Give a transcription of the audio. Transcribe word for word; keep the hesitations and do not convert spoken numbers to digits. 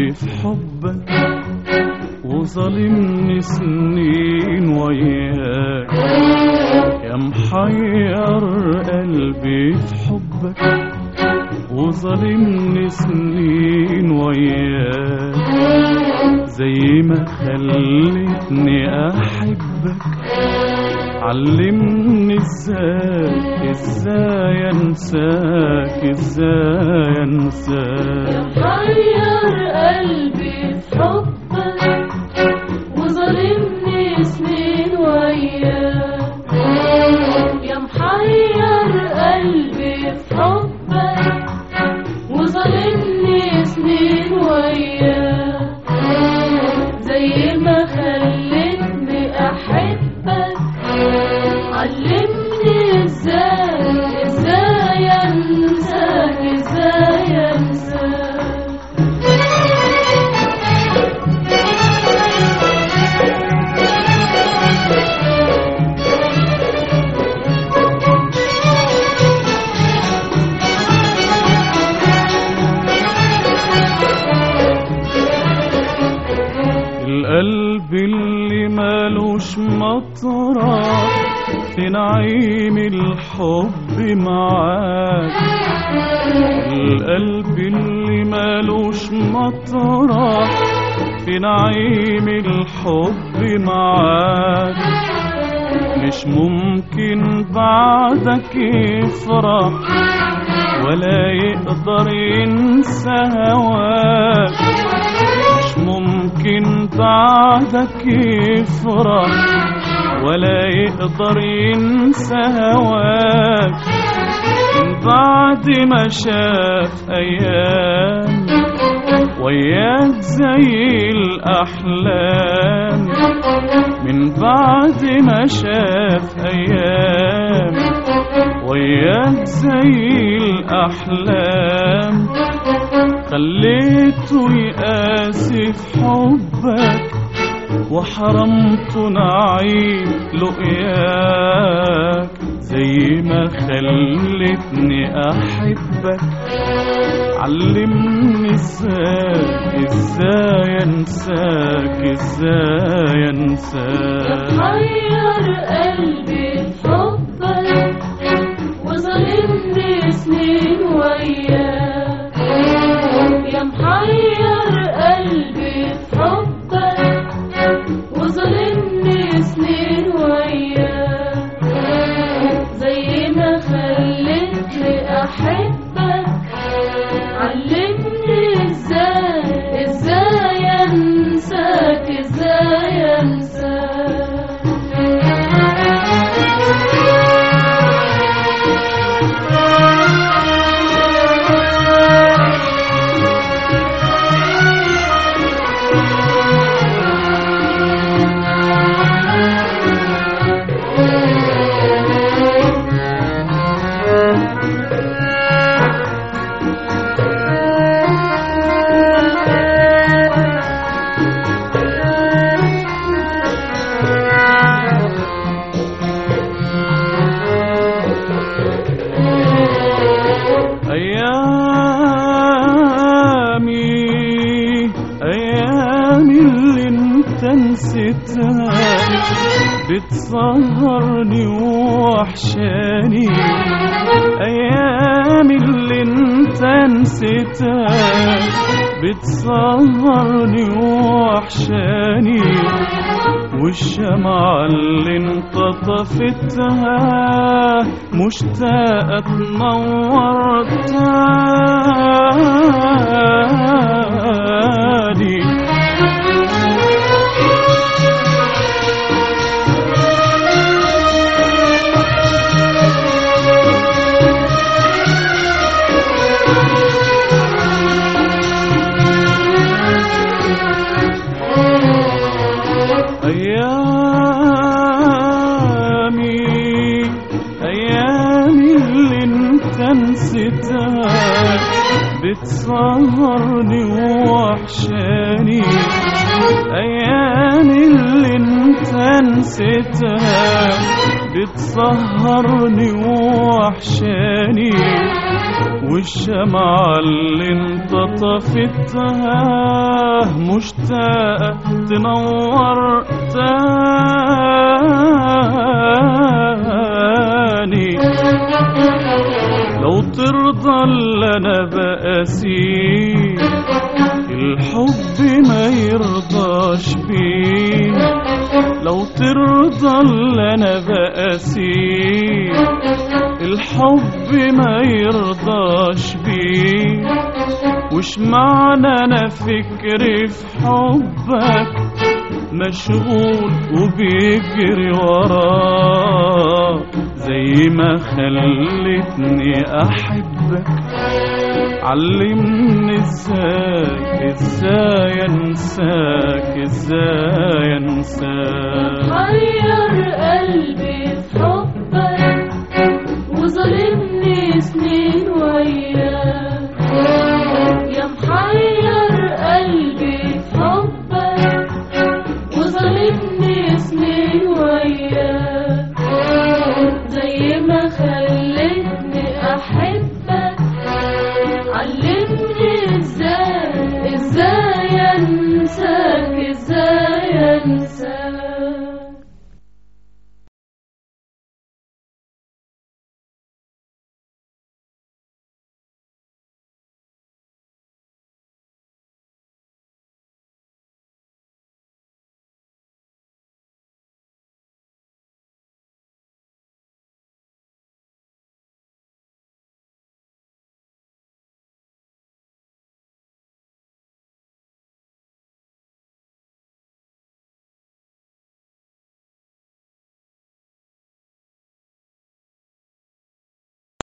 قلبي في حبك وظالمني سنين وياك، يا محير قلبي في حبك وظالمني سنين وياك، زي ما خلتني احبك علمني ازاي ازاي انساك ازاي انساك. محير قلبي في حبك وظالمني سنين وياك، يا محير قلبي في حبك وظالمني سنين وياك، زي ما خلتني احبك علمني ازاي ازاي انساك ازاي انساك. القلب اللي مالوش مطرح في نعيم الحب معاك، القلب اللي مالوش مطرح في نعيم الحب معاك، مش ممكن بعدك يفرح ولا يقدر ينسى هواك، مش ممكن بعدك يفرح ولا يقدر ينسى هواك، من بعد ما شاف أيام وياك زي الأحلام، من بعد ما شاف أيام وياك زي الأحلام، خليته يقاسي في حبك وحرمته نعيم لقياك، زي ما خلتني احبك علمني ازاي ازاي انساك ازاي انساك. محير قلبي في حبك وظالمني سنين وياك، يا محير قلبي في حبك وظالمني سنين وياك، زي ما خلتني احبك علمني ازاي ازاي انساك ازاي انساك. بتسهرني ووحشاني، أيام اللي انت نسيتها بتسهرني ووحشاني، والشمعة اللي انت طفتها مشتاقة تنور تاني. أيامي أيامي اللي انت نسيتها بتسهرني ووحشاني، أيامي اللي انت نسيتها بتسهرني ووحشاني، والشمعة اللي انت طفتها مشتاقة تنور تاني. لو ترضى اللي انا بقاسيه الحب ما يرضاش بيه، لو ترضى اللي انا بقاسيه الحب ما يرضاش بيه. وش معنى انا فكري في حبك مشغول وبيجري وراك زي ما خلتني احبك. علمني ازاي ازاي انساك ازاي انساك. حير قلبي في